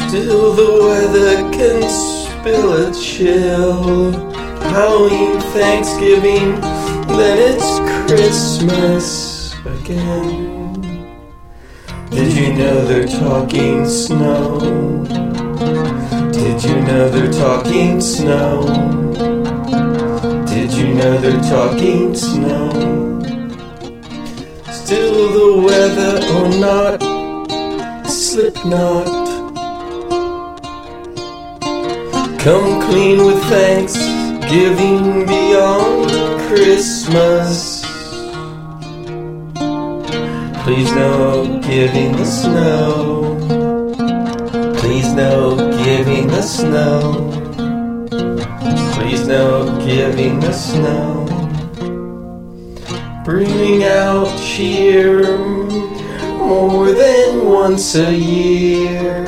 Still the weather can spill a chill. Halloween, Thanksgiving, then it's Christmas again. Did you know they're talking snow? Did you know they're talking snow? Did you know they're talking snow? Still the weather or not, Slipknot. Come clean with Thanksgiving beyond Christmas. Please no giving the snow. Please no giving the snow. Please no giving the snow. Bringing out cheer more than once a year.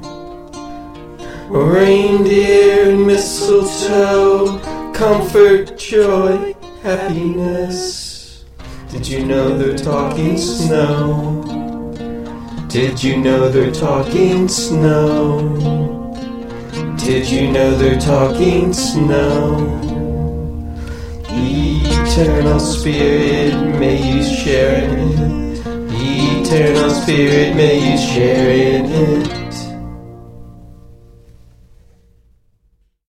Reindeer and mistletoe, comfort, joy, happiness. Did you know they're talking snow? Did you know they're talking snow? Did you know they're talking snow? Eternal Spirit, may you share in it. Eternal Spirit, may you share in it.